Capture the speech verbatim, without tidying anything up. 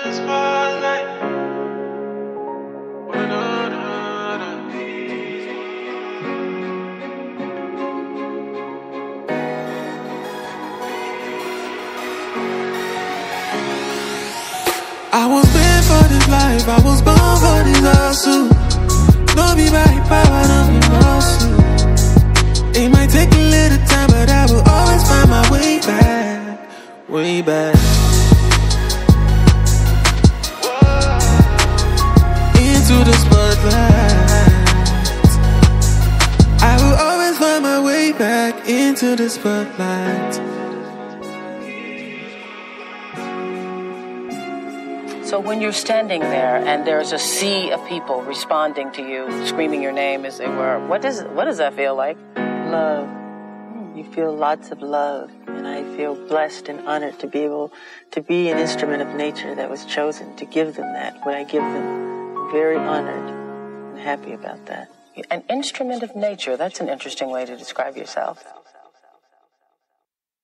spotlight. I was made for this life, I was born for this hustle. Don't be by power, don't be muscle. It might take a little time, but I will always find my way back, way back. Into the spotlight. I will always find my way back into the spotlight. So when you're standing there and there's a sea of people responding to you, screaming your name as they were, what does what does that feel like? Love. You feel lots of love, and I feel blessed and honored to be able to be an instrument of nature that was chosen to give them that. What I give them, very honored and happy about that. An instrument of nature, that's an interesting way to describe yourself.